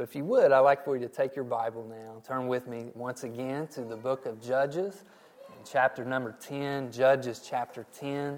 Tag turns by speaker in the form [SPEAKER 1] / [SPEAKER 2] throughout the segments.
[SPEAKER 1] But if you would, I'd like for you to take your Bible now. Turn with me once again to the book of Judges, chapter number 10, Judges chapter 10.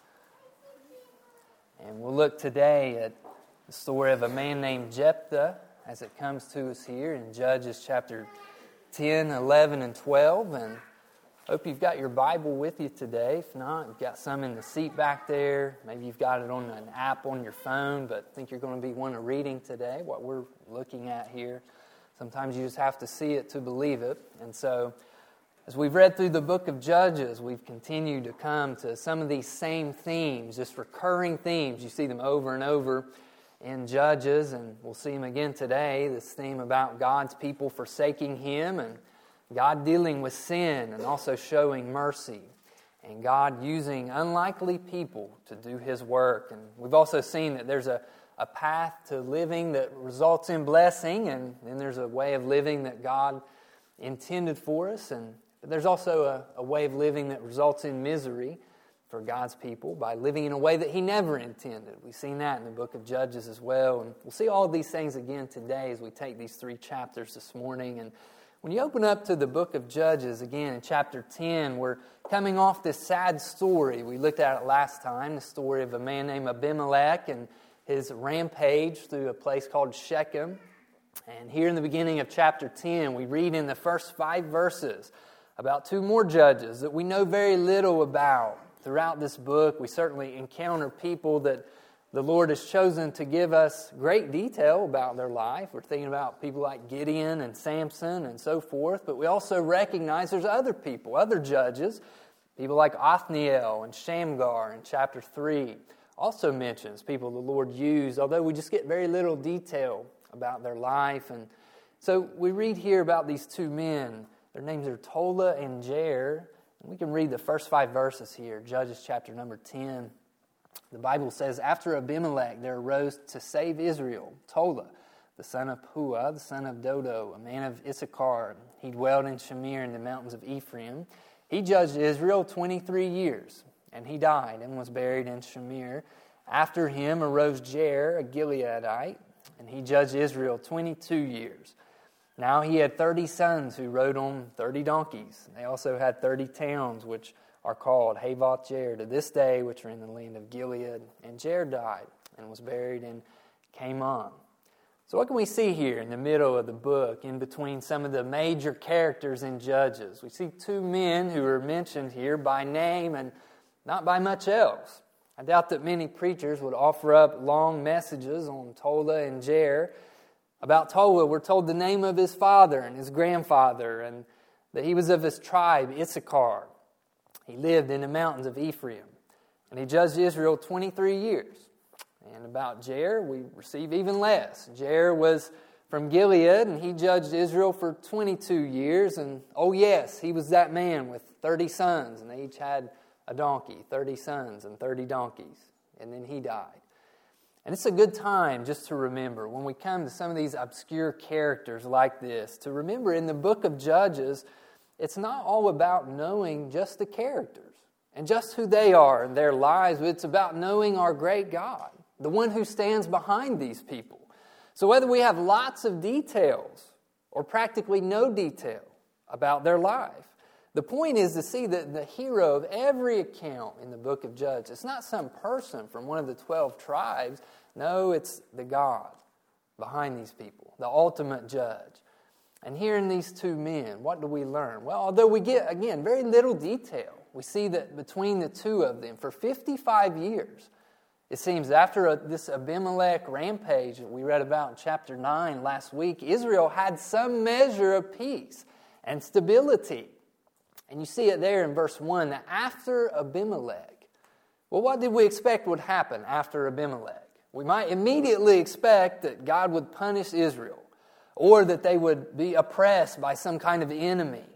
[SPEAKER 1] And we'll look today at the story of a man named Jephthah as it comes to us here in Judges chapter 10, 11, and 12. And I hope you've got your Bible with you today. If not, you've got some in the seat back there. Maybe you've got it on an app on your phone, but I think you're going to be one of reading today, what we're looking at here. Sometimes you just have to see it to believe it. And so, as we've read through the book of Judges, we've continued to come to some of these same themes, just recurring themes. You see them over and over in Judges, and we'll see them again today. This theme about God's people forsaking Him, and God dealing with sin and also showing mercy, and God using unlikely people to do His work. And we've also seen that there's a path to living that results in blessing, and then there's a way of living that God intended for us, but there's also a way of living that results in misery for God's people by living in a way that He never intended. We've seen that in the book of Judges as well, and we'll see all of these things again today as we take these 3 chapters this morning. And when you open up to the book of Judges, again in chapter 10, we're coming off this sad story. We looked at it last time, the story of a man named Abimelech and his rampage through a place called Shechem. And here in the beginning of chapter 10, we read in the first 5 verses about 2 more judges that we know very little about. Throughout this book, we certainly encounter people that the Lord has chosen to give us great detail about their life. We're thinking about people like Gideon and Samson and so forth, but we also recognize there's other people, other judges, people like Othniel and Shamgar in chapter 3. Also mentions people the Lord used, although we just get very little detail about their life. And so we read here about these 2 men. Their names are Tola and Jair. And we can read the first 5 verses here, Judges chapter number 10. The Bible says, "After Abimelech there arose to save Israel Tola, the son of Puah, the son of Dodo, a man of Issachar. He dwelled in Shamir in the mountains of Ephraim. He judged Israel 23 years, and he died and was buried in Shamir. After him arose Jair, a Gileadite, and he judged Israel 22 years. Now he had 30 sons who rode on 30 donkeys. They also had 30 towns, which are called Havoth Jair to this day, which are in the land of Gilead. And Jair died and was buried in Kamon." So what can we see here in the middle of the book, in between some of the major characters in Judges? We see 2 men who are mentioned here by name and not by much else. I doubt that many preachers would offer up long messages on Tola and Jair. About Tola, we're told the name of his father and his grandfather, and that he was of his tribe, Issachar. He lived in the mountains of Ephraim, and he judged Israel 23 years. And about Jair, we receive even less. Jair was from Gilead, and he judged Israel for 22 years. And oh yes, he was that man with 30 sons, and they each had a donkey, 30 sons and 30 donkeys. And then he died. And it's a good time just to remember, when we come to some of these obscure characters like this, to remember in the book of Judges, it's not all about knowing just the characters and just who they are and their lives, but it's about knowing our great God, the one who stands behind these people. So whether we have lots of details or practically no detail about their life, the point is to see that the hero of every account in the book of Judges, it's not some person from one of the 12 tribes. No, it's the God behind these people, the ultimate judge. And here in these 2 men, what do we learn? Well, although we get, again, very little detail, we see that between the 2 of them, for 55 years, it seems after this Abimelech rampage that we read about in chapter 9 last week, Israel had some measure of peace and stability. And you see it there in verse 1, that after Abimelech, well, what did we expect would happen after Abimelech? We might immediately expect that God would punish Israel, or that they would be oppressed by some kind of enemy.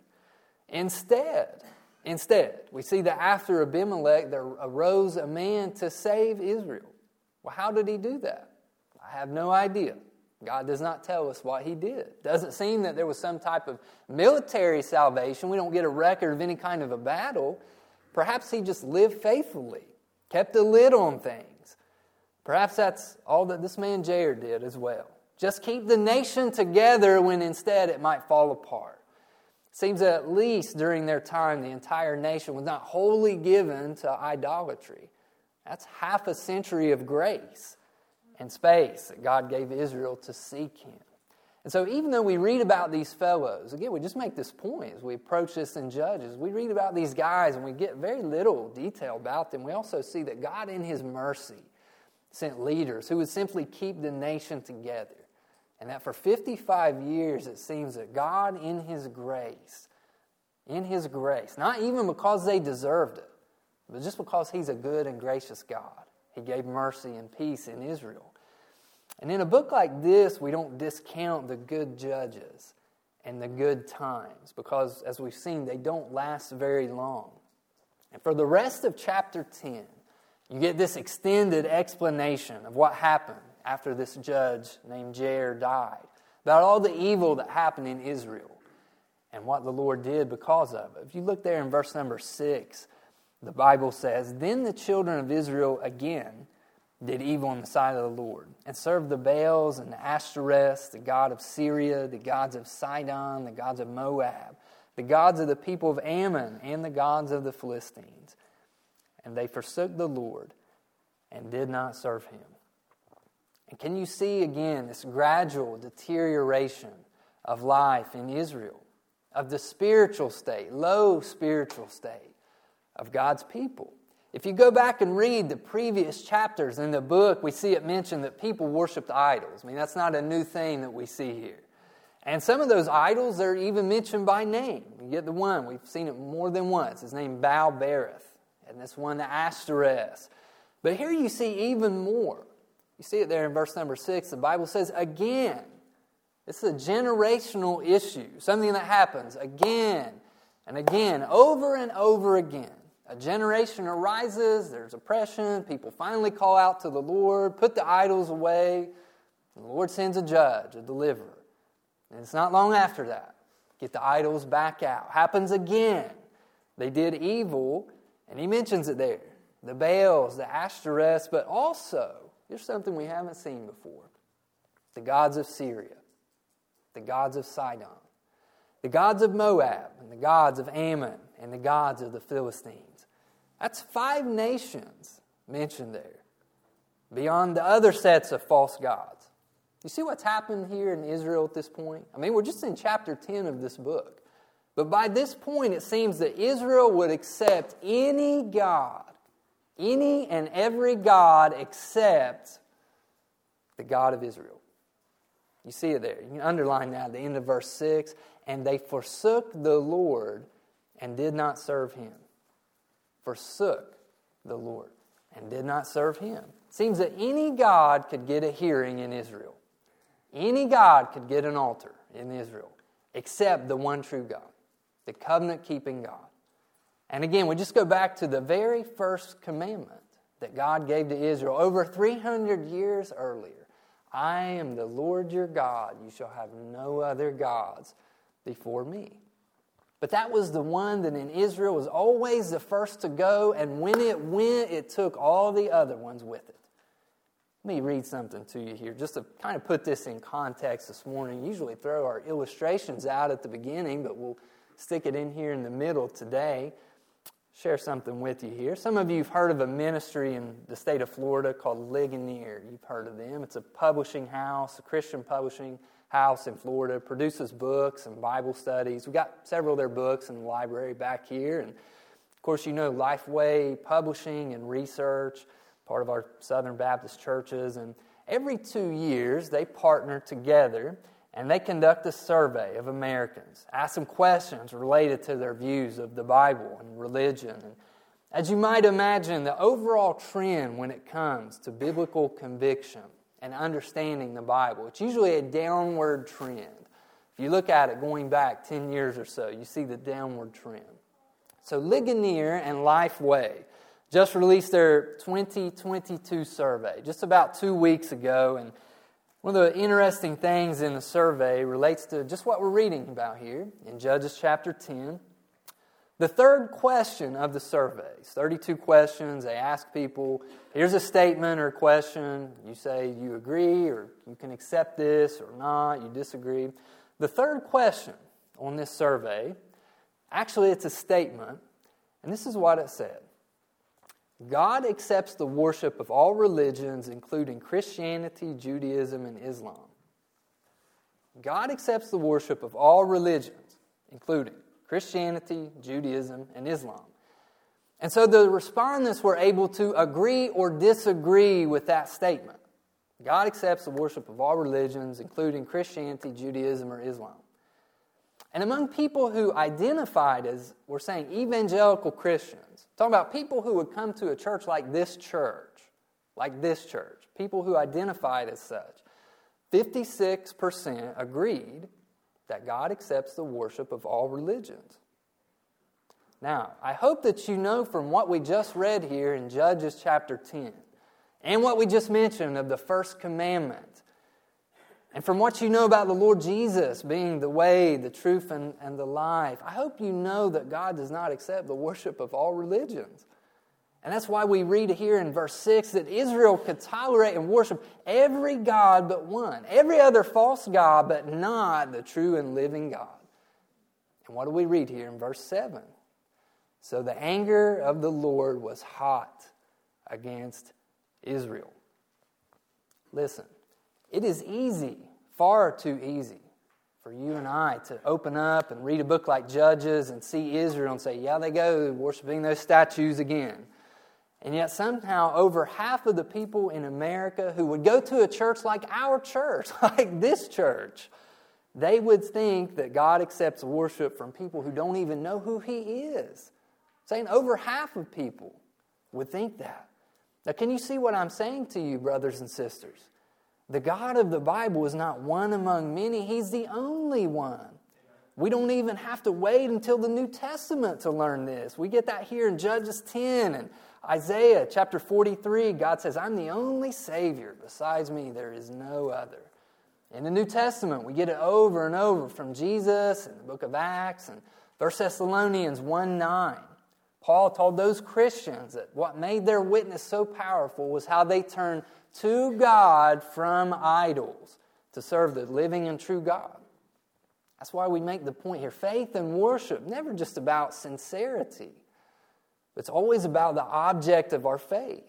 [SPEAKER 1] Instead, we see that after Abimelech, there arose a man to save Israel. Well, how did he do that? I have no idea. God does not tell us what he did. It doesn't seem that there was some type of military salvation. We don't get a record of any kind of a battle. Perhaps he just lived faithfully, kept a lid on things. Perhaps that's all that this man Jair did as well. Just keep the nation together when instead it might fall apart. It seems that at least during their time, the entire nation was not wholly given to idolatry. That's half a century of grace and space that God gave Israel to seek Him. And so even though we read about these fellows, again, we just make this point as we approach this in Judges. We read about these guys and we get very little detail about them. We also see that God in His mercy sent leaders who would simply keep the nation together. And that for 55 years it seems that God in His grace, not even because they deserved it, but just because He's a good and gracious God, He gave mercy and peace in Israel. And in a book like this, we don't discount the good judges and the good times because, as we've seen, they don't last very long. And for the rest of chapter 10, you get this extended explanation of what happened after this judge named Jair died, about all the evil that happened in Israel and what the Lord did because of it. If you look there in verse number 6, the Bible says, "Then the children of Israel again did evil in the sight of the Lord, and served the Baals and the Ashtoreths, the god of Syria, the gods of Sidon, the gods of Moab, the gods of the people of Ammon, and the gods of the Philistines. And they forsook the Lord and did not serve Him." And can you see again this gradual deterioration of life in Israel, of the spiritual state, low spiritual state of God's people? If you go back and read the previous chapters in the book, we see it mentioned that people worshipped idols. I mean, that's not a new thing that we see here. And some of those idols, they're even mentioned by name. You get the one, we've seen it more than once. His name Baal-berith. And this one, the Ashtoreth. But here you see even more. You see it there in verse number 6. The Bible says, again, this is a generational issue. Something that happens again and again, over and over again. A generation arises, there's oppression, people finally call out to the Lord, put the idols away, and the Lord sends a judge, a deliverer. And it's not long after that. Get the idols back out. Happens again. They did evil, and He mentions it there. The Baals, the Ashtoreths, but also, here's something we haven't seen before. The gods of Syria, the gods of Sidon, the gods of Moab, and the gods of Ammon, and the gods of the Philistines. That's 5 nations mentioned there, beyond the other sets of false gods. You see what's happened here in Israel at this point? I mean, we're just in chapter 10 of this book. But by this point, it seems that Israel would accept any god, any and every god except the God of Israel. You see it there. You can underline that at the end of verse 6. And they forsook the Lord and did not serve Him. Forsook the Lord and did not serve Him. It seems that any god could get a hearing in Israel. Any god could get an altar in Israel, except the one true God, the covenant-keeping God. And again, we just go back to the very first commandment that God gave to Israel over 300 years earlier. I am the Lord your God. You shall have no other gods before me. But that was the one that in Israel was always the first to go, and when it went, it took all the other ones with it. Let me read something to you here, just to kind of put this in context this morning. Usually throw our illustrations out at the beginning, but we'll stick it in here in the middle today. Share something with you here. Some of you have heard of a ministry in the state of Florida called Ligonier. You've heard of them. It's a publishing house, a Christian publishing house in Florida. It produces books and Bible studies. We've got several of their books in the library back here. And of course, you know Lifeway Publishing and Research, part of our Southern Baptist churches. And every 2 years, they partner together and they conduct a survey of Americans, ask them questions related to their views of the Bible and religion. And as you might imagine, the overall trend when it comes to biblical conviction and understanding the Bible, it's usually a downward trend. If you look at it going back 10 years or so, you see the downward trend. So Ligonier and Lifeway just released their 2022 survey just about 2 weeks ago, and one of the interesting things in the survey relates to just what we're reading about here in Judges chapter 10. The third question of the surveys, 32 questions, they ask people, here's a statement or a question, you say you agree or you can accept this or not, you disagree. The third question on this survey, actually it's a statement, and this is what it said. God accepts the worship of all religions, including Christianity, Judaism, and Islam. God accepts the worship of all religions, including Christianity, Judaism, and Islam. And so the respondents were able to agree or disagree with that statement. God accepts the worship of all religions, including Christianity, Judaism, or Islam. And among people who identified as, we're saying, evangelical Christians, talking about people who would come to a church like this church, people who identified as such, 56% agreed that God accepts the worship of all religions. Now, I hope that you know from what we just read here in Judges chapter 10, and what we just mentioned of the first commandment, and from what you know about the Lord Jesus being the way, the truth, and the life, I hope you know that God does not accept the worship of all religions. And that's why we read here in verse 6 that Israel could tolerate and worship every god but one, every other false god but not the true and living God. And what do we read here in verse 7? So the anger of the Lord was hot against Israel. Listen, it is easy, far too easy, for you and I to open up and read a book like Judges and see Israel and say, yeah, they go worshiping those statues again. And yet somehow over half of the people in America who would go to a church like our church, like this church, they would think that God accepts worship from people who don't even know who He is. Saying over half of people would think that. Now can you see what I'm saying to you, brothers and sisters? The God of the Bible is not one among many. He's the only one. We don't even have to wait until the New Testament to learn this. We get that here in Judges 10 and Isaiah chapter 43. God says, I'm the only Savior. Besides me, there is no other. In the New Testament, we get it over and over from Jesus in the book of Acts and 1 Thessalonians 1:9. Paul told those Christians that what made their witness so powerful was how they turned to God from idols to serve the living and true God. That's why we make the point here. Faith and worship, never just about sincerity. It's always about the object of our faith.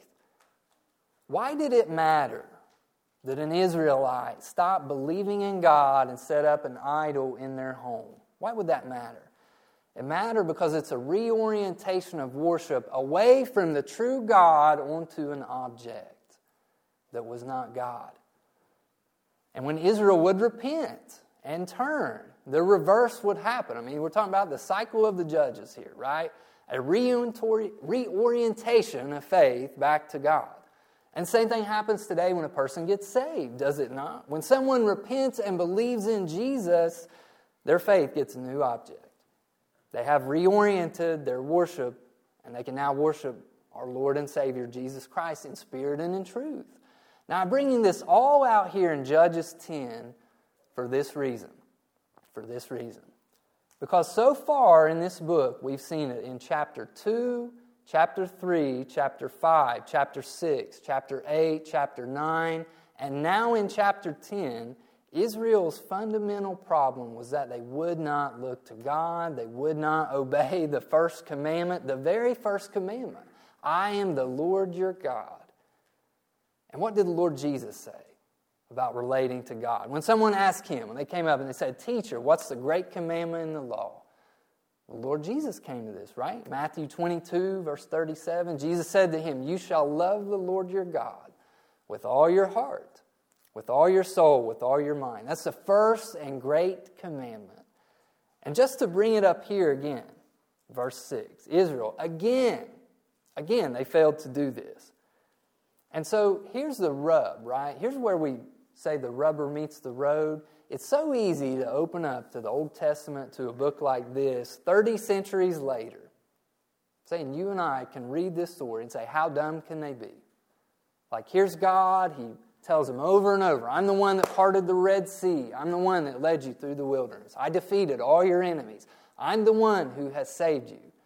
[SPEAKER 1] Why did it matter that an Israelite stopped believing in God and set up an idol in their home? Why would that matter? It mattered because it's a reorientation of worship away from the true God onto an object that was not God. And when Israel would repent and turn, the reverse would happen. I mean, we're talking about the cycle of the Judges here, right? A reorientation of faith back to God. And same thing happens today when a person gets saved, does it not? When someone repents and believes in Jesus, their faith gets a new object. They have reoriented their worship, and they can now worship our Lord and Savior, Jesus Christ, in spirit and in truth. Now, I'm bringing this all out here in Judges 10 for this reason. Because so far in this book, we've seen it in chapter 2, chapter 3, chapter 5, chapter 6, chapter 8, chapter 9, and now in chapter 10, Israel's fundamental problem was that they would not look to God. They would not obey the first commandment, the very first commandment. I am the Lord your God. And what did the Lord Jesus say about relating to God? When someone asked him, when they came up and they said, Teacher, what's the great commandment in the law? The Lord Jesus came to this, right? Matthew 22, verse 37, Jesus said to him, You shall love the Lord your God with all your heart, with all your soul, with all your mind. That's the first and great commandment. And just to bring it up here again, verse 6, Israel, again, they failed to do this. And so here's the rub, right? Here's where we say the rubber meets the road. It's so easy to open up to the Old Testament, to a book like this, 30 centuries later, saying you and I can read this story and say, how dumb can they be? Like, here's God, He tells them over and over, I'm the one that parted the Red Sea. I'm the one that led you through the wilderness. I defeated all your enemies. I'm the one who has saved you.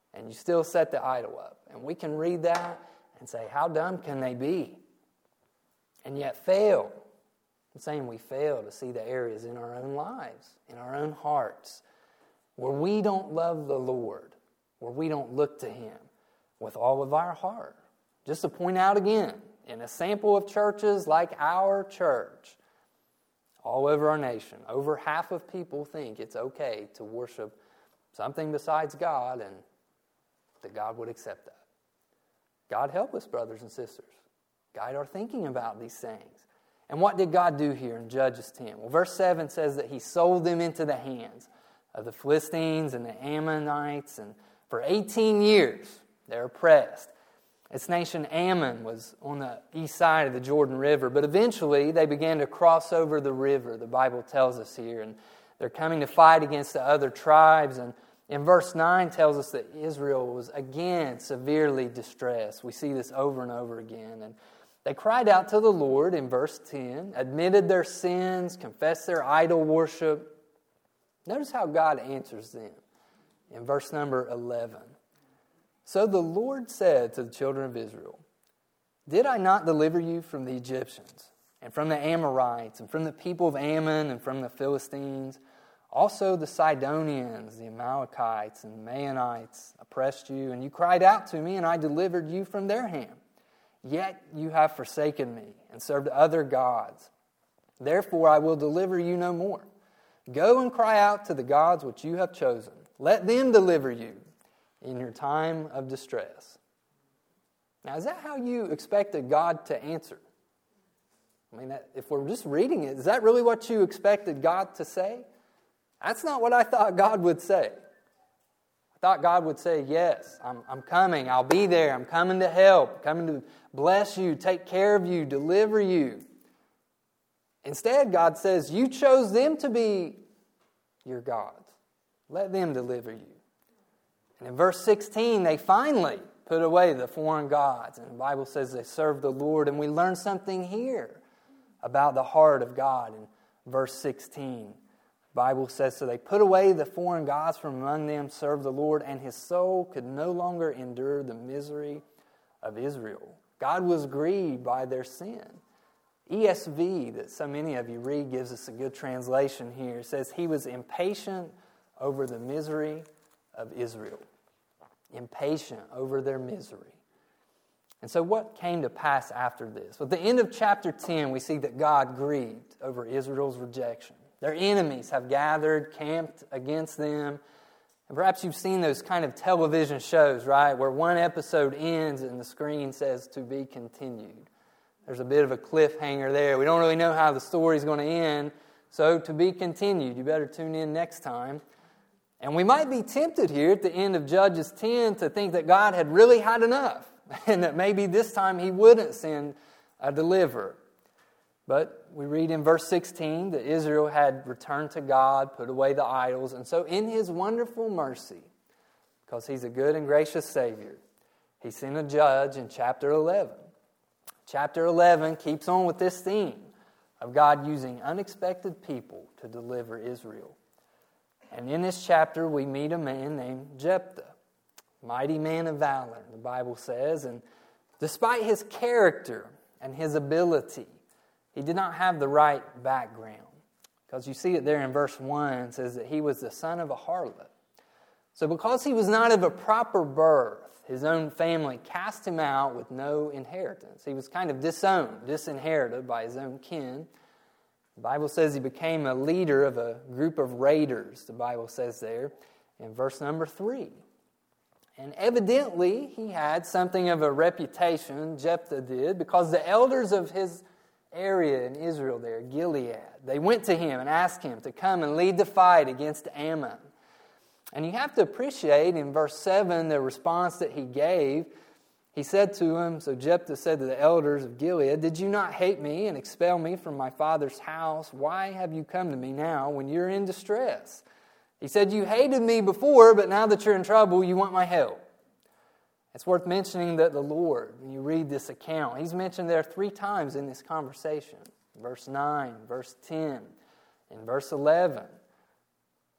[SPEAKER 1] and you still set the idol up. And we can read that and say, how dumb can they be? And yet fail. I'm saying we fail to see the areas in our own lives, in our own hearts, where we don't love the Lord, where we don't look to Him with all of our heart. Just to point out again, in a sample of churches like our church, all over our nation, over half of people think it's okay to worship something besides God and that God would accept that. God help us, brothers and sisters. Guide our thinking about these things. And what did God do here in Judges 10? Well, verse 7 says that He sold them into the hands of the Philistines and the Ammonites, and for 18 years they're oppressed. This nation Ammon was on the east side of the Jordan River, but eventually they began to cross over the river, the Bible tells us here, and they're coming to fight against the other tribes. And in verse 9 tells us that Israel was again severely distressed. We see this over and over again. And they cried out to the Lord in verse 10, admitted their sins, confessed their idol worship. Notice how God answers them in verse number 11. So the Lord said to the children of Israel, did I not deliver you from the Egyptians, and from the Amorites, and from the people of Ammon, and from the Philistines? Also the Sidonians, the Amalekites, and the Maonites oppressed you, and you cried out to me, and I delivered you from their hand. Yet you have forsaken me, and served other gods. Therefore I will deliver you no more. Go and cry out to the gods which you have chosen. Let them deliver you in your time of distress. Now, is that how you expected God to answer? I mean, if we're just reading it, is that really what you expected God to say? That's not what I thought God would say. I thought God would say, yes, I'm coming, I'll be there, I'm coming to help, coming to bless you, take care of you, deliver you. Instead, God says, you chose them to be your gods. Let them deliver you. And in verse 16, they finally put away the foreign gods. And the Bible says they served the Lord. And we learn something here about the heart of God in verse 16. The Bible says, so they put away the foreign gods from among them, served the Lord, and his soul could no longer endure the misery of Israel. God was grieved by their sin. ESV, that so many of you read, gives us a good translation here. It says, he was impatient over the misery of Israel. Impatient over their misery. And so what came to pass after this? Well, at the end of chapter 10, we see that God grieved over Israel's rejection. Their enemies have gathered, camped against them. And perhaps you've seen those kind of television shows, right, where one episode ends and the screen says to be continued. There's a bit of a cliffhanger there. We don't really know how the story's going to end, so to be continued. You better tune in next time. And we might be tempted here at the end of Judges 10 to think that God had really had enough and that maybe this time He wouldn't send a deliverer. But we read in verse 16 that Israel had returned to God, put away the idols, and so in His wonderful mercy, because He's a good and gracious Savior, He sent a judge in chapter 11. Chapter 11 keeps on with this theme of God using unexpected people to deliver Israel. And in this chapter, we meet a man named Jephthah, mighty man of valor, the Bible says. And despite his character and his ability, he did not have the right background. Because you see it there in verse 1, it says that he was the son of a harlot. So because he was not of a proper birth, his own family cast him out with no inheritance. He was kind of disowned, disinherited by his own kin. The Bible says he became a leader of a group of raiders, the Bible says there in verse number 3. And evidently he had something of a reputation, Jephthah did, because the elders of his area in Israel there, Gilead, they went to him and asked him to come and lead the fight against Ammon. And you have to appreciate in verse 7 the response that he gave. He said to him, so Jephthah said to the elders of Gilead, did you not hate me and expel me from my father's house? Why have you come to me now when you're in distress? He said, you hated me before, but now that you're in trouble, you want my help. It's worth mentioning that the Lord, when you read this account, He's mentioned there 3 times in this conversation. Verse 9, verse 10, and verse 11.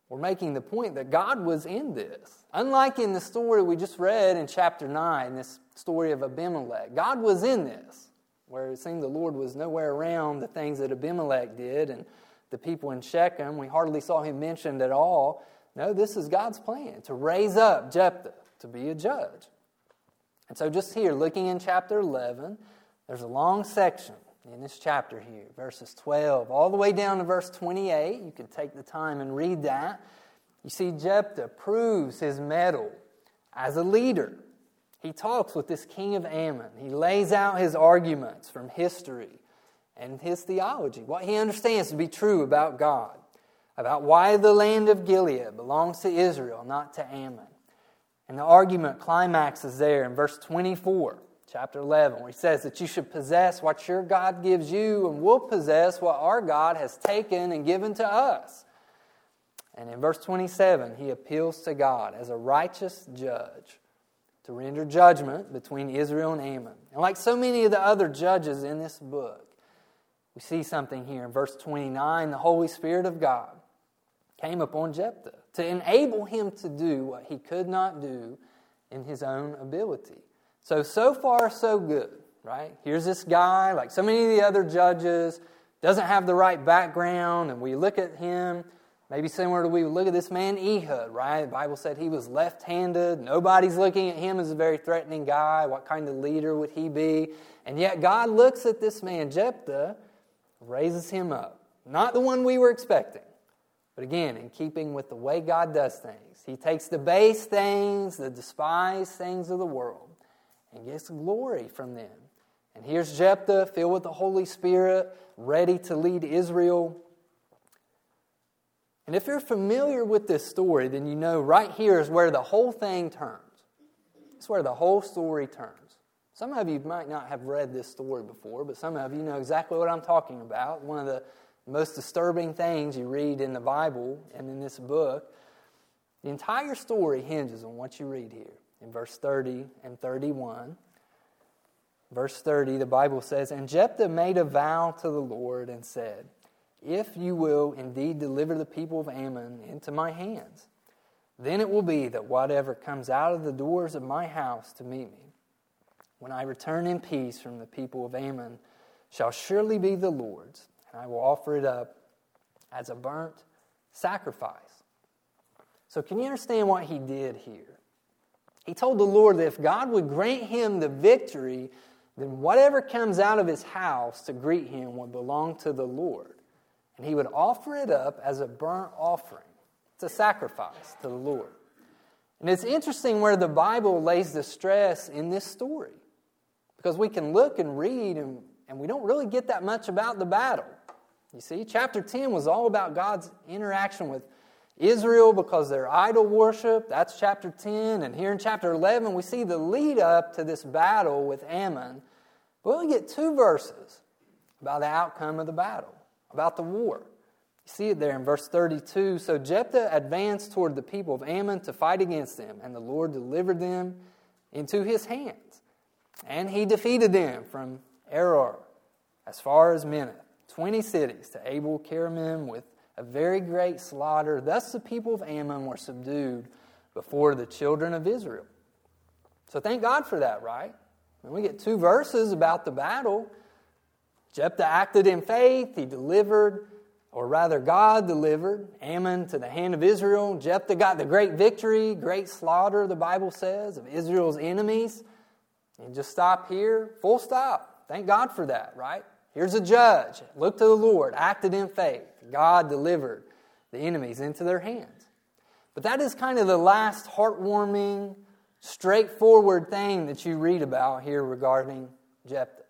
[SPEAKER 1] We're making the point that God was in this. Unlike in the story we just read in chapter 9, this story of Abimelech, God was in this, where it seemed the Lord was nowhere around the things that Abimelech did and the people in Shechem. We hardly saw him mentioned at all. No, this is God's plan, to raise up Jephthah to be a judge. And so just here, looking in chapter 11, there's a long section in this chapter here, verses 12 all the way down to verse 28. You can take the time and read that. You see Jephthah proves his mettle as a leader. He talks with this king of Ammon. He lays out his arguments from history and his theology, what he understands to be true about God, about why the land of Gilead belongs to Israel, not to Ammon. And the argument climaxes there in verse 24, chapter 11, where he says that you should possess what your God gives you, and we'll possess what our God has taken and given to us. And in verse 27, he appeals to God as a righteous judge to render judgment between Israel and Ammon. And like so many of the other judges in this book, we see something here in verse 29. The Holy Spirit of God came upon Jephthah to enable him to do what he could not do in his own ability. So far, so good, right? Here's this guy, like so many of the other judges, doesn't have the right background, and we look at him, maybe similar to we look at this man Ehud, right? The Bible said he was left-handed. Nobody's looking at him as a very threatening guy. What kind of leader would he be? And yet God looks at this man Jephthah, raises him up. Not the one we were expecting. But again, in keeping with the way God does things, he takes the base things, the despised things of the world, and gets glory from them. And here's Jephthah, filled with the Holy Spirit, ready to lead Israel. And if you're familiar with this story, then you know right here is where the whole thing turns. It's where the whole story turns. Some of you might not have read this story before, but some of you know exactly what I'm talking about. One of the most disturbing things you read in the Bible and in this book. The entire story hinges on what you read here in verse 30 and 31. Verse 30, the Bible says, "And Jephthah made a vow to the Lord and said, 'If you will indeed deliver the people of Ammon into my hands, then it will be that whatever comes out of the doors of my house to meet me, when I return in peace from the people of Ammon, shall surely be the Lord's, and I will offer it up as a burnt sacrifice.'" So can you understand what he did here? He told the Lord that if God would grant him the victory, then whatever comes out of his house to greet him would belong to the Lord. And he would offer it up as a burnt offering. It's a sacrifice to the Lord. And it's interesting where the Bible lays the stress in this story. Because we can look and read and we don't really get that much about the battle. You see, chapter 10 was all about God's interaction with Israel because their idol worship. That's chapter 10. And here in chapter 11, we see the lead up to this battle with Ammon. But we only get 2 verses about the outcome of the battle, about the war. You see it there in verse 32. "So Jephthah advanced toward the people of Ammon to fight against them, and the Lord delivered them into his hands. And he defeated them from Aroer as far as Minnith, 20 cities, to Abel Keramim with a very great slaughter. Thus the people of Ammon were subdued before the children of Israel." So thank God for that, right? And we get 2 verses about the battle. Jephthah acted in faith. He delivered, or rather God delivered, Ammon to the hand of Israel. Jephthah got the great victory, great slaughter, the Bible says, of Israel's enemies. And just stop here, full stop. Thank God for that, right? Here's a judge, looked to the Lord, acted in faith. God delivered the enemies into their hands. But that is kind of the last heartwarming, straightforward thing that you read about here regarding Jephthah.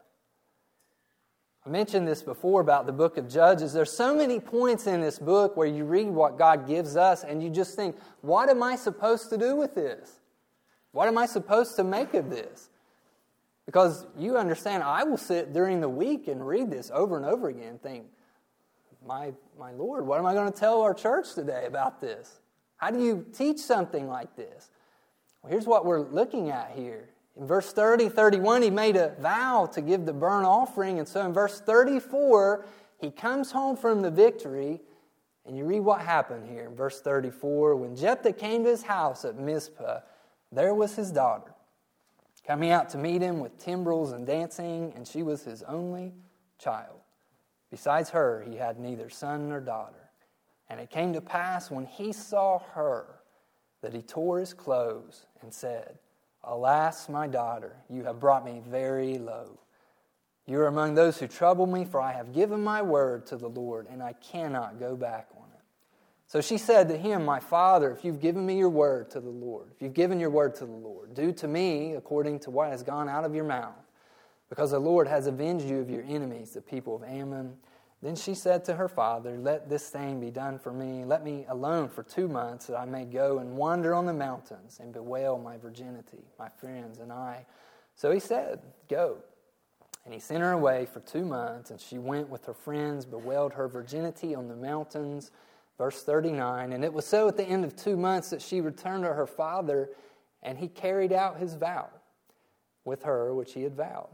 [SPEAKER 1] I mentioned this before about the book of Judges. There's so many points in this book where you read what God gives us and you just think, what am I supposed to do with this? What am I supposed to make of this? Because you understand, I will sit during the week and read this over and over again and think, my Lord, what am I going to tell our church today about this? How do you teach something like this? Well, here's what we're looking at here. In verse 30, 31, he made a vow to give the burnt offering. And so in verse 34, he comes home from the victory And you read what happened here in verse 34. When Jephthah came to his house at Mizpah, there was his daughter, coming out to meet him with timbrels and dancing, and she was his only child. Besides her, he had neither son nor daughter. And it came to pass when he saw her that he tore his clothes and said, Alas, my daughter, you have brought me very low. You are among those who trouble me, for I have given my word to the Lord, and I cannot go back on it. So she said to him, My father, if you've given me your word to the Lord, if you've given your word to the Lord, do to me according to what has gone out of your mouth, because the Lord has avenged you of your enemies, the people of Ammon. Then she said to her father, Let this thing be done for me. Let me alone for 2 months, that I may go and wander on the mountains and bewail my virginity, my friends and I. So he said, Go. And he sent her away for 2 months, and she went with her friends, bewailed her virginity on the mountains. Verse 39, And it was so at the end of 2 months that she returned to her father, and he carried out his vow with her, which he had vowed.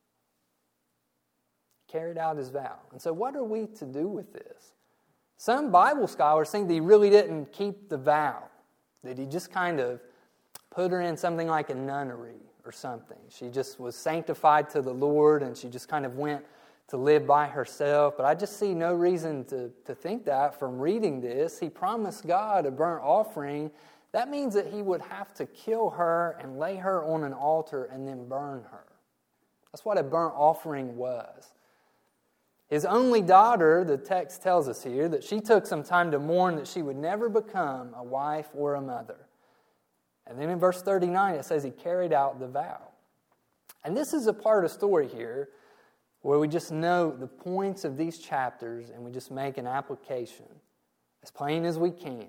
[SPEAKER 1] Carried out his vow. And so what are we to do with this? Some Bible scholars think that he really didn't keep the vow, that he just kind of put her in something like a nunnery or something. She just was sanctified to the Lord, and she just kind of went to live by herself. But I just see no reason to think that from reading this. He promised God a burnt offering. That means that he would have to kill her and lay her on an altar and then burn her. That's what a burnt offering was. His only daughter, the text tells us here, that she took some time to mourn that she would never become a wife or a mother. And then in verse 39, it says he carried out the vow. And this is a part of the story here where we just note the points of these chapters and we just make an application as plain as we can.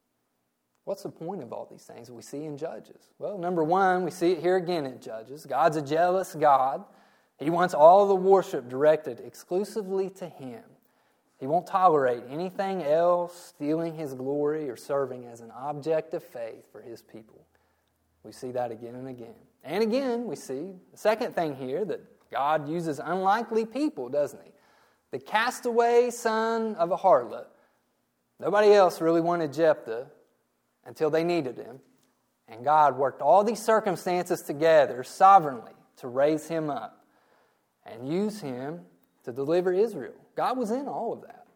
[SPEAKER 1] What's the point of all these things we see in Judges? Well, number one, we see it here again in Judges. God's a jealous God. He wants all the worship directed exclusively to Him. He won't tolerate anything else stealing His glory or serving as an object of faith for His people. We see that again and again. And again, we see the second thing here, that God uses unlikely people, doesn't He? The castaway son of a harlot. Nobody else really wanted Jephthah until they needed him. And God worked all these circumstances together sovereignly to raise him up and use him to deliver Israel. God was in all of that.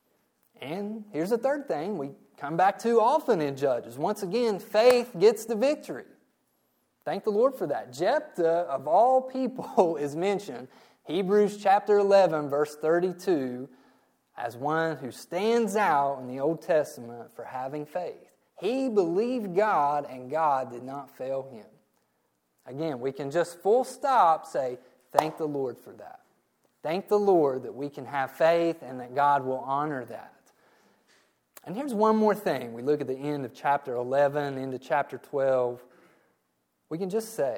[SPEAKER 1] And here's the third thing we come back to often in Judges. Once again, faith gets the victory. Thank the Lord for that. Jephthah, of all people, is mentioned, Hebrews chapter 11, verse 32, as one who stands out in the Old Testament for having faith. He believed God, and God did not fail him. Again, we can just full stop say, thank the Lord for that. Thank the Lord that we can have faith and that God will honor that. And here's one more thing. We look at the end of chapter 11 into chapter 12. We can just say,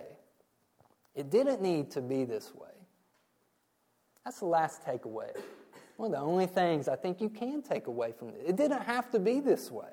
[SPEAKER 1] it didn't need to be this way. That's the last takeaway. One of the only things I think you can take away from it. It didn't have to be this way.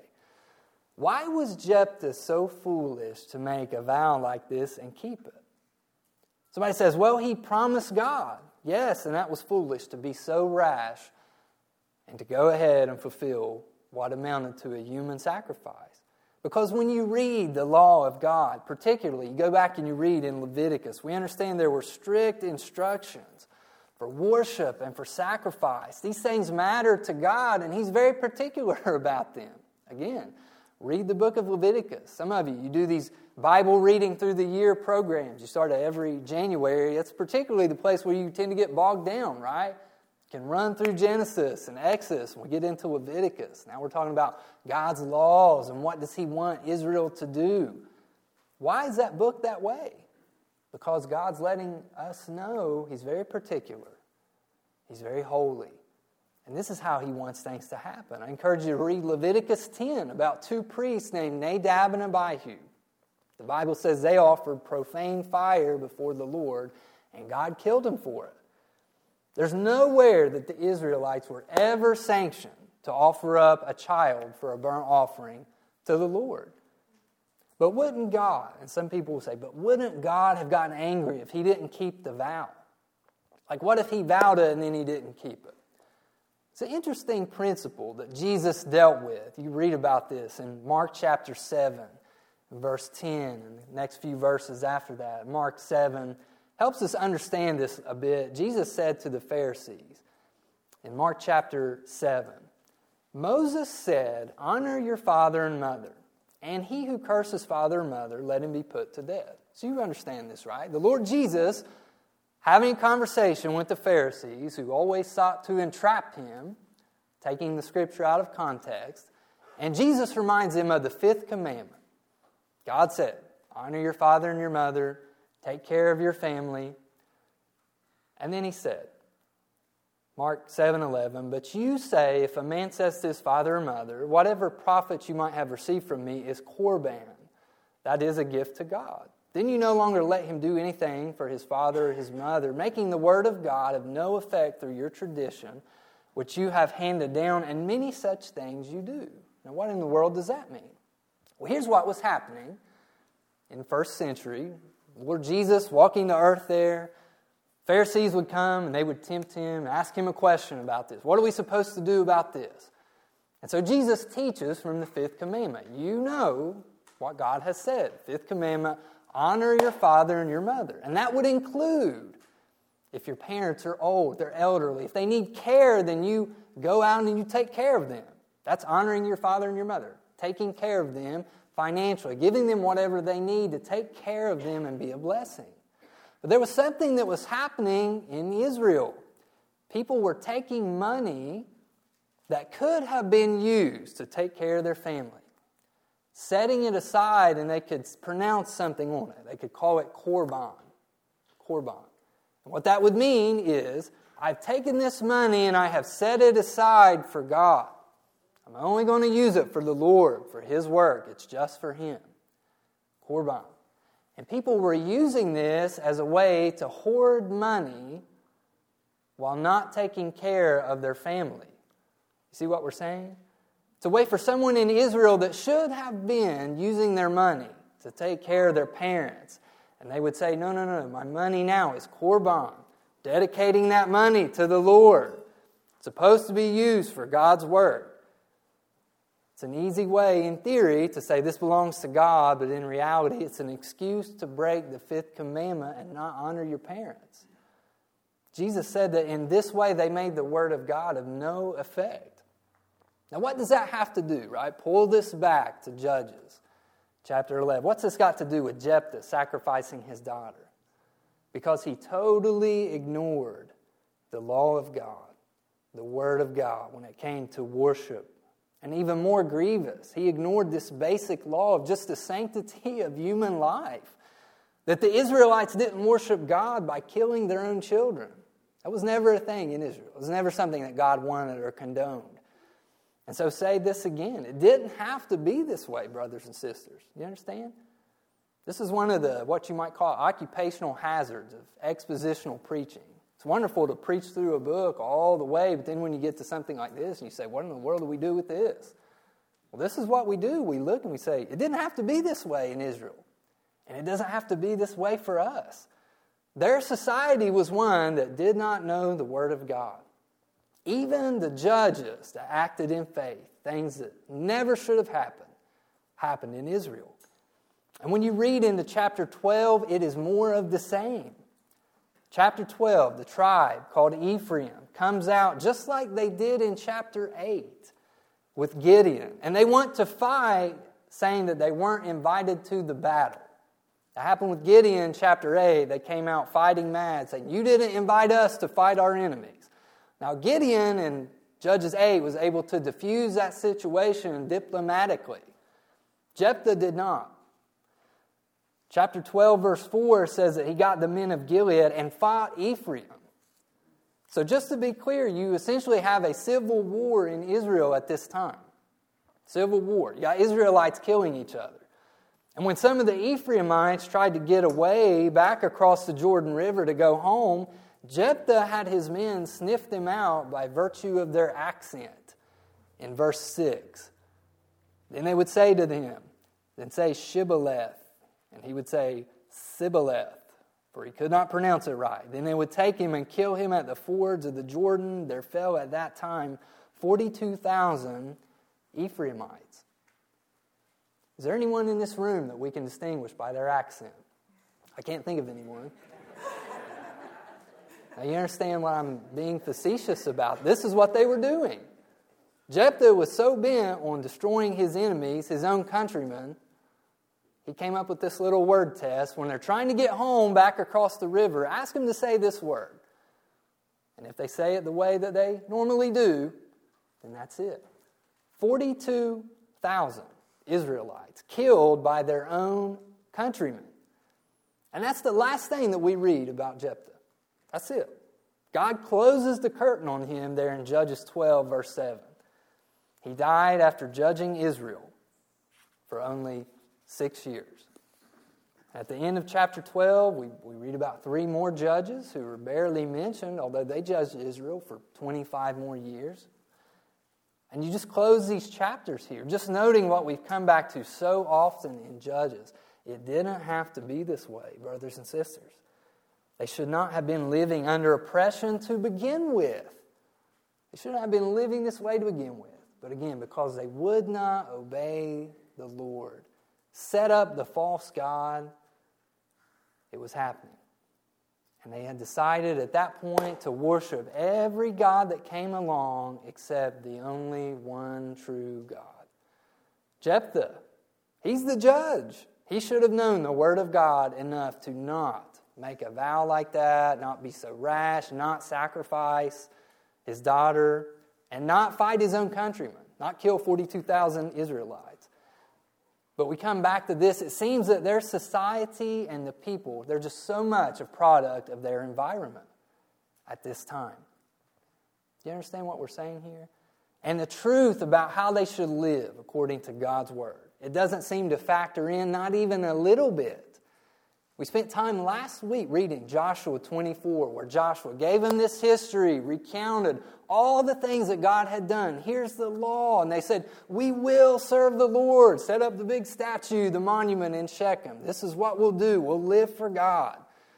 [SPEAKER 1] Why was Jephthah so foolish to make a vow like this and keep it? Somebody says, well, he promised God. Yes, and that was foolish to be so rash and to go ahead and fulfill what amounted to a human sacrifice. Because when you read the law of God, particularly, you go back and you read in Leviticus, we understand there were strict instructions for worship and for sacrifice. These things matter to God, and He's very particular about them. Again, read the book of Leviticus. Some of you do these Bible reading through the year programs. You start every January. It's particularly the place where you tend to get bogged down, right? You can run through Genesis and Exodus, and we get into Leviticus. Now we're talking about God's laws and what does He want Israel to do. Why is that book that way? Because God's letting us know He's very particular. He's very holy. And this is how He wants things to happen. I encourage you to read Leviticus 10 about two priests named Nadab and Abihu. The Bible says they offered profane fire before the Lord, and God killed them for it. There's nowhere that the Israelites were ever sanctioned to offer up a child for a burnt offering to the Lord. But wouldn't God, and some people will say, but wouldn't God have gotten angry if He didn't keep the vow? Like what if He vowed it and then He didn't keep it? It's an interesting principle that Jesus dealt with. You read about this in Mark chapter 7, verse 10, and the next few verses after that. Mark 7 helps us understand this a bit. Jesus said to the Pharisees in Mark chapter 7, Moses said, "Honor your father and mother, and he who curses father or mother, let him be put to death." So you understand this, right? The Lord Jesus having a conversation with the Pharisees who always sought to entrap him, taking the scripture out of context. And Jesus reminds him of the fifth commandment. God said, honor your father and your mother, take care of your family. And then he said, Mark 7:11, but you say, if a man says to his father or mother, whatever profit you might have received from me is korban, that is a gift to God. Then you no longer let him do anything for his father or his mother, making the word of God of no effect through your tradition, which you have handed down, and many such things you do. Now, what in the world does that mean? Well, here's what was happening in the first century. Lord Jesus walking the earth there, Pharisees would come and they would tempt him, ask him a question about this. What are we supposed to do about this? And so Jesus teaches from the fifth commandment. You know what God has said. Fifth commandment, honor your father and your mother. And that would include if your parents are old, they're elderly. If they need care, then you go out and you take care of them. That's honoring your father and your mother. Taking care of them financially. Giving them whatever they need to take care of them and be a blessing. But there was something that was happening in Israel. People were taking money that could have been used to take care of their family, setting it aside, and they could pronounce something on it. They could call it korban. Korban. And what that would mean is, I've taken this money and I have set it aside for God. I'm only going to use it for the Lord, for His work. It's just for Him. Korban. And people were using this as a way to hoard money while not taking care of their family. You see what we're saying? It's a way for someone in Israel that should have been using their money to take care of their parents. And they would say, no, my money now is korban. Dedicating that money to the Lord. It's supposed to be used for God's work. It's an easy way, in theory, to say this belongs to God, but in reality, it's an excuse to break the fifth commandment and not honor your parents. Jesus said that in this way, they made the word of God of no effect. Now, what does that have to do, right? Pull this back to Judges chapter 11. What's this got to do with Jephthah sacrificing his daughter? Because he totally ignored the law of God, the word of God, when it came to worship. And even more grievous, he ignored this basic law of just the sanctity of human life. That the Israelites didn't worship God by killing their own children. That was never a thing in Israel. It was never something that God wanted or condoned. And so say this again. It didn't have to be this way, brothers and sisters. You understand? This is one of the, what you might call, occupational hazards of expositional preaching. It's wonderful to preach through a book all the way, but then when you get to something like this, and you say, what in the world do we do with this? Well, this is what we do. We look and we say, it didn't have to be this way in Israel. And it doesn't have to be this way for us. Their society was one that did not know the Word of God. Even the judges that acted in faith, things that never should have happened in Israel. And when you read into chapter 12, it is more of the same. Chapter 12, the tribe called Ephraim comes out just like they did in chapter 8 with Gideon. And they want to fight, saying that they weren't invited to the battle. That happened with Gideon in chapter 8. They came out fighting mad, saying, you didn't invite us to fight our enemies. Now Gideon in Judges 8 was able to diffuse that situation diplomatically. Jephthah did not. Chapter 12, verse 4 says that he got the men of Gilead and fought Ephraim. So just to be clear, you essentially have a civil war in Israel at this time. Civil war. You got Israelites killing each other. And when some of the Ephraimites tried to get away back across the Jordan River to go home, Jephthah had his men sniff them out by virtue of their accent in verse 6. Then they would say to them, then say Shibboleth, and he would say Sibboleth, for he could not pronounce it right. Then they would take him and kill him at the fords of the Jordan. There fell at that time 42,000 Ephraimites. Is there anyone in this room that we can distinguish by their accent? I can't think of anyone. Now you understand what I'm being facetious about. This is what they were doing. Jephthah was so bent on destroying his enemies, his own countrymen, he came up with this little word test. When they're trying to get home back across the river, ask them to say this word. And if they say it the way that they normally do, then that's it. 42,000 Israelites killed by their own countrymen. And that's the last thing that we read about Jephthah. That's it. God closes the curtain on him there in Judges 12, verse 7. He died after judging Israel for only 6 years. At the end of chapter 12, we read about 3 more judges who were barely mentioned, although they judged Israel for 25 more years. And you just close these chapters here, just noting what we've come back to so often in Judges. It didn't have to be this way, brothers and sisters. They should not have been living under oppression to begin with. They shouldn't have been living this way to begin with. But again, because they would not obey the Lord, set up the false god, it was happening. And they had decided at that point to worship every god that came along except the only one true God. Jephthah, he's the judge. He should have known the word of God enough to not make a vow like that, not be so rash, not sacrifice his daughter, and not fight his own countrymen, not kill 42,000 Israelites. But we come back to this. It seems that their society and the people, they're just so much a product of their environment at this time. Do you understand what we're saying here? And the truth about how they should live according to God's word. It doesn't seem to factor in, not even a little bit. We spent time last week reading Joshua 24, where Joshua gave them this history, recounted all the things that God had done. Here's the law. And they said, we will serve the Lord. Set up the big statue, the monument in Shechem. This is what we'll do. We'll live for God.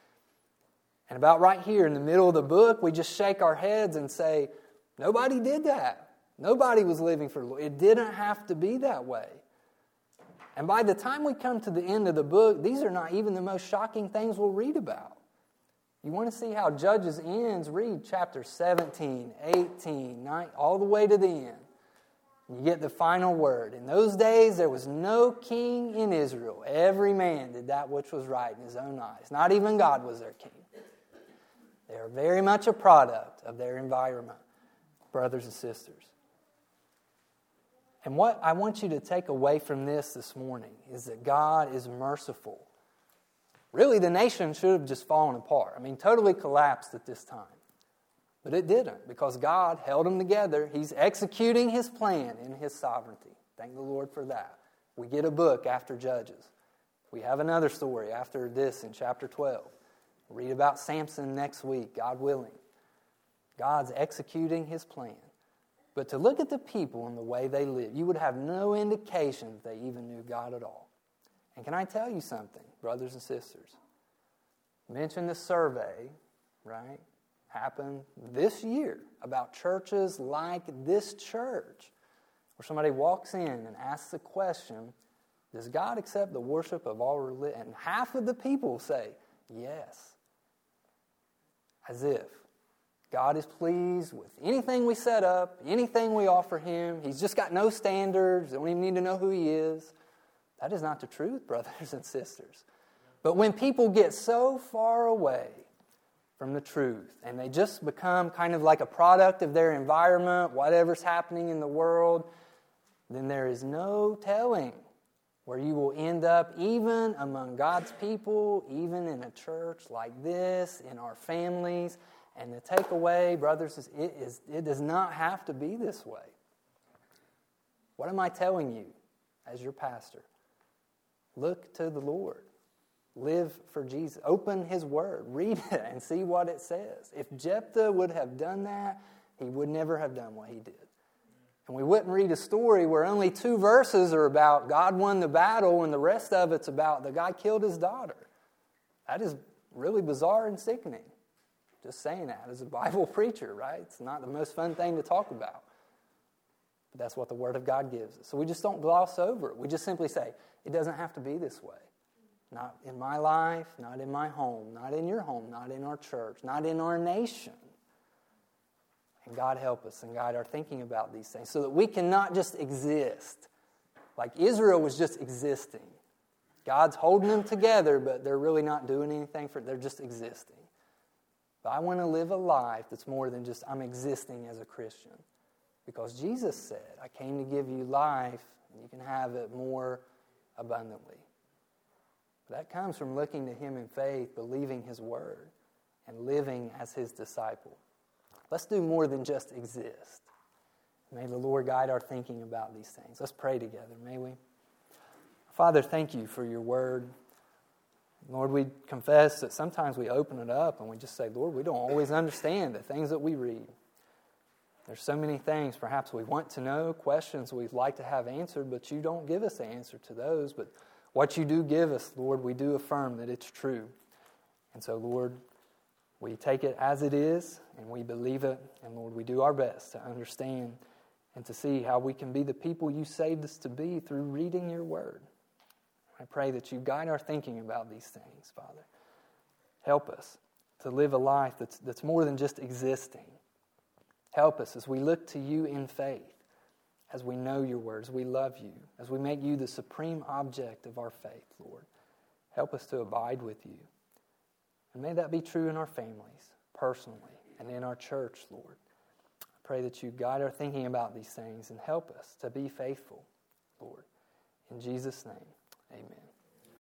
[SPEAKER 1] And about right here in the middle of the book, we just shake our heads and say, nobody did that. Nobody was living for the Lord. It didn't have to be that way. And by the time we come to the end of the book, these are not even the most shocking things we'll read about. You want to see how Judges ends? Read chapter 17, 18, 19, all the way to the end. You get the final word. In those days, there was no king in Israel. Every man did that which was right in his own eyes. Not even God was their king. They are very much a product of their environment, brothers and sisters. And what I want you to take away from this morning is that God is merciful. Really, the nation should have just fallen apart. I mean, totally collapsed at this time. But it didn't, because God held them together. He's executing His plan in His sovereignty. Thank the Lord for that. We get a book after Judges. We have another story after this in chapter 12. We'll read about Samson next week, God willing. God's executing His plan. But to look at the people and the way they live, you would have no indication that they even knew God at all. And can I tell you something, brothers and sisters? Mention the survey, right, happened this year about churches like this church, where somebody walks in and asks the question, does God accept the worship of all religion? And half of the people say, yes. As if God is pleased with anything we set up, anything we offer Him. He's just got no standards. Don't even need to know who He is. That is not the truth, brothers and sisters. But when people get so far away from the truth and they just become kind of like a product of their environment, whatever's happening in the world, then there is no telling where you will end up, even among God's people, even in a church like this, in our families. And the takeaway, brothers, is it does not have to be this way. What am I telling you as your pastor? Look to the Lord. Live for Jesus. Open His Word. Read it and see what it says. If Jephthah would have done that, he would never have done what he did. And we wouldn't read a story where only 2 verses are about God won the battle and the rest of it's about the guy killed his daughter. That is really bizarre and sickening. Just saying that as a Bible preacher, right? It's not the most fun thing to talk about. But that's what the Word of God gives us. So we just don't gloss over it. We just simply say, it doesn't have to be this way. Not in my life, not in my home, not in your home, not in our church, not in our nation. And God help us and guide our thinking about these things so that we can not just exist. Like Israel was just existing. God's holding them together, but they're really not doing anything for it. They're just existing. But I want to live a life that's more than just I'm existing as a Christian. Because Jesus said, I came to give you life, and you can have it more abundantly. But that comes from looking to Him in faith, believing His Word, and living as His disciple. Let's do more than just exist. May the Lord guide our thinking about these things. Let's pray together, may we? Father, thank you for your Word. Lord, we confess that sometimes we open it up and we just say, Lord, we don't always understand the things that we read. There's so many things perhaps we want to know, questions we'd like to have answered, but you don't give us the answer to those. But what you do give us, Lord, we do affirm that it's true. And so, Lord, we take it as it is and we believe it. And Lord, we do our best to understand and to see how we can be the people you saved us to be through reading your Word. I pray that you guide our thinking about these things, Father. Help us to live a life that's more than just existing. Help us as we look to you in faith, as we know your words, we love you, as we make you the supreme object of our faith, Lord. Help us to abide with you. And may that be true in our families, personally, and in our church, Lord. I pray that you guide our thinking about these things and help us to be faithful, Lord. In Jesus' name. Amen.